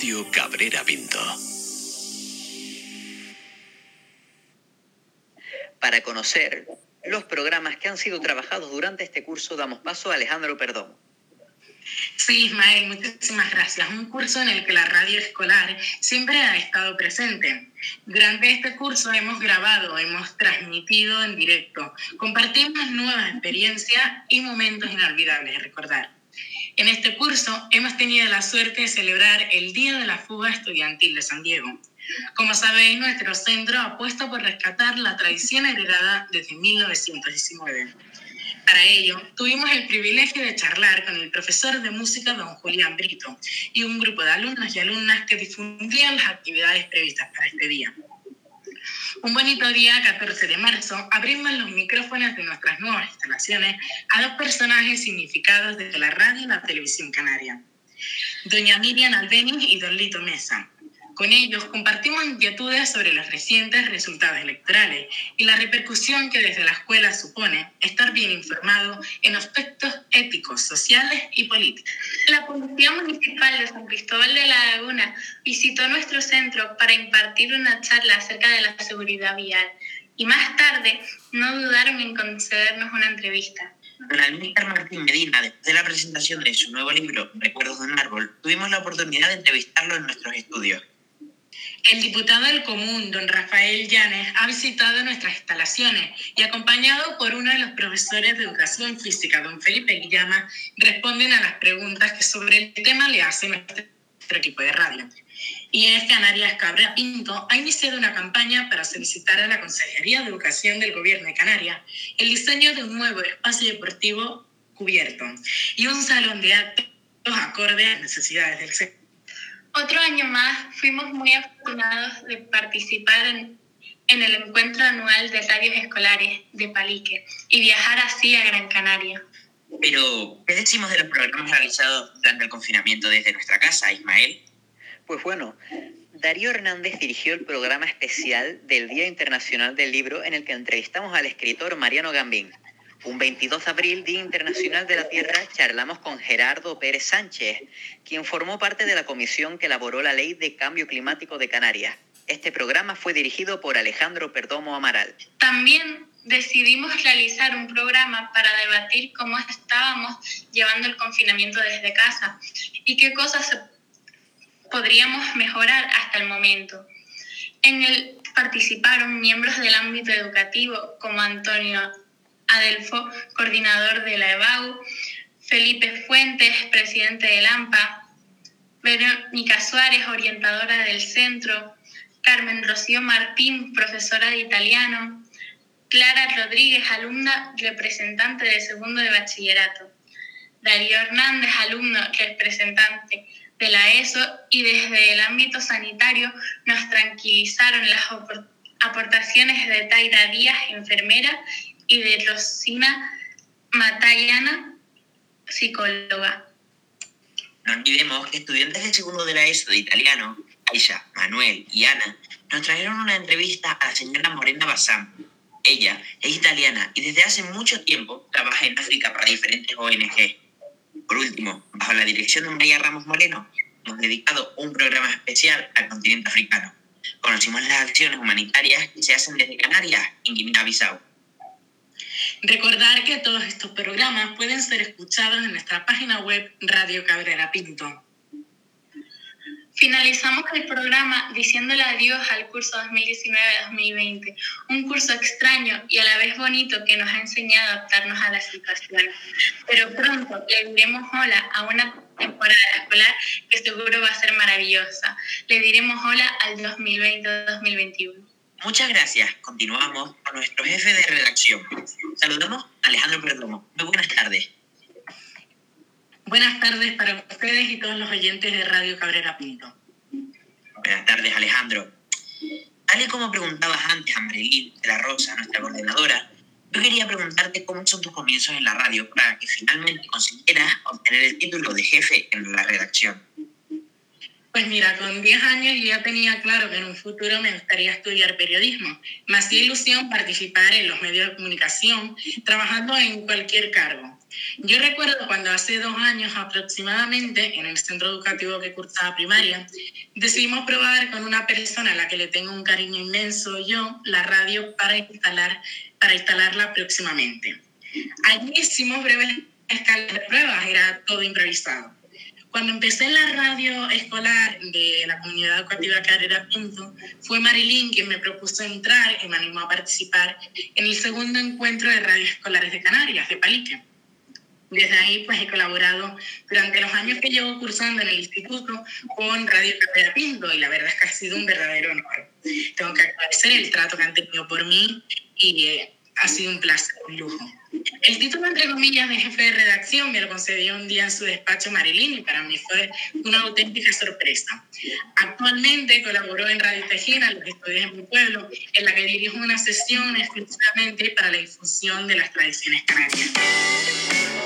Radio Cabrera Pinto. Para conocer los programas que han sido trabajados durante este curso, damos paso a Alejandro Perdomo. Sí, Ismael, muchísimas gracias. Un curso en el que la radio escolar siempre ha estado presente. Durante este curso hemos grabado, hemos transmitido en directo, compartimos nuevas experiencias y momentos inolvidables de recordar. En este curso hemos tenido la suerte de celebrar el Día de la Fuga Estudiantil de San Diego. Como sabéis, nuestro centro apuesta por rescatar la tradición heredada desde 1919. Para ello, tuvimos el privilegio de charlar con el profesor de música don Julián Brito y un grupo de alumnos y alumnas que difundían las actividades previstas para este día. Un bonito día, 14 de marzo, abrimos los micrófonos de nuestras nuevas instalaciones a dos personajes significados de la radio y la televisión canaria, doña Miriam Albeniz y don Lito Mesa. Con ellos compartimos inquietudes sobre los recientes resultados electorales y la repercusión que desde la escuela supone estar bien informado en aspectos éticos, sociales y políticos. La Policía Municipal de San Cristóbal de la Laguna visitó nuestro centro para impartir una charla acerca de la seguridad vial y más tarde no dudaron en concedernos una entrevista. Don Almícar Martín Medina, después de la presentación de su nuevo libro, Recuerdos de un árbol, tuvimos la oportunidad de entrevistarlo en nuestros estudios. El diputado del Común, don Rafael Llanes, ha visitado nuestras instalaciones y, acompañado por uno de los profesores de Educación Física, don Felipe Guillama, responden a las preguntas que sobre el tema le hace nuestro equipo de radio. Y es Canarias Cabrera Pinto ha iniciado una campaña para solicitar a la Consejería de Educación del Gobierno de Canarias el diseño de un nuevo espacio deportivo cubierto y un salón de actos acorde a las necesidades del sector. Otro año más fuimos muy afortunados de participar en el encuentro anual de radios escolares de Palique y viajar así a Gran Canaria. Pero, ¿qué decimos de los programas realizados durante el confinamiento desde nuestra casa, Ismael? Pues bueno, Darío Hernández dirigió el programa especial del Día Internacional del Libro en el que entrevistamos al escritor Mariano Gambín. Un 22 de abril, Día Internacional de la Tierra, charlamos con Gerardo Pérez Sánchez, quien formó parte de la comisión que elaboró la Ley de Cambio Climático de Canarias. Este programa fue dirigido por Alejandro Perdomo Amaral. También decidimos realizar un programa para debatir cómo estábamos llevando el confinamiento desde casa y qué cosas podríamos mejorar hasta el momento. En él participaron miembros del ámbito educativo como Antonio Adelfo, coordinador de la EBAU, Felipe Fuentes, presidente del AMPA, Verónica Suárez, orientadora del centro, Carmen Rocío Martín, profesora de italiano, Clara Rodríguez, alumna representante de segundo de bachillerato, Darío Hernández, alumno representante de la ESO, y desde el ámbito sanitario nos tranquilizaron las aportaciones de Taira Díaz, enfermera, y de Rosina Matallana, psicóloga. No olvidemos que estudiantes de segundo de la ESO de italiano, Aisha, Manuel y Ana, nos trajeron una entrevista a la señora Morena Bassam. Ella es italiana y desde hace mucho tiempo trabaja en África para diferentes ONG. Por último, bajo la dirección de María Ramos Moreno, hemos dedicado un programa especial al continente africano. Conocimos las acciones humanitarias que se hacen desde Canarias en Guinea-Bissau. Recordar que todos estos programas pueden ser escuchados en nuestra página web Radio Cabrera Pinto. Finalizamos el programa diciéndole adiós al curso 2019-2020, un curso extraño y a la vez bonito que nos ha enseñado a adaptarnos a la situación. Pero pronto le diremos hola a una temporada escolar que seguro va a ser maravillosa. Le diremos hola al 2020-2021. Muchas gracias. Continuamos con nuestro jefe de redacción. Saludamos a Alejandro Perdomo. Muy buenas tardes. Buenas tardes para ustedes y todos los oyentes de Radio Cabrera Pinto. Buenas tardes, Alejandro. Tal y como preguntabas antes a Marilyn de la Rosa, nuestra coordinadora, yo quería preguntarte cómo son tus comienzos en la radio para que finalmente consiguieras obtener el título de jefe en la redacción. Pues mira, con 10 años yo ya tenía claro que en un futuro me gustaría estudiar periodismo. Me hacía ilusión participar en los medios de comunicación, trabajando en cualquier cargo. Yo recuerdo cuando hace 2 años aproximadamente, en el centro educativo que cursaba primaria, decidimos probar con una persona a la que le tengo un cariño inmenso yo, la radio para instalarla próximamente. Allí hicimos breves escalas de pruebas, era todo improvisado. Cuando empecé en la radio escolar de la comunidad educativa Carrera Pinto, fue Marilyn quien me propuso entrar y me animó a participar en el segundo encuentro de radios escolares de Canarias, de Palique. Desde ahí pues he colaborado durante los años que llevo cursando en el instituto con Radio Carrera Pinto y la verdad es que ha sido un verdadero honor. Tengo que agradecer el trato que han tenido por mí y ha sido un placer, un lujo. El título, entre comillas, de jefe de redacción me lo concedió un día en su despacho Marilyn y para mí fue una auténtica sorpresa. Actualmente colaboro en Radio Tejina, los estudios en mi pueblo, en la que dirijo una sesión exclusivamente para la difusión de las tradiciones canarias.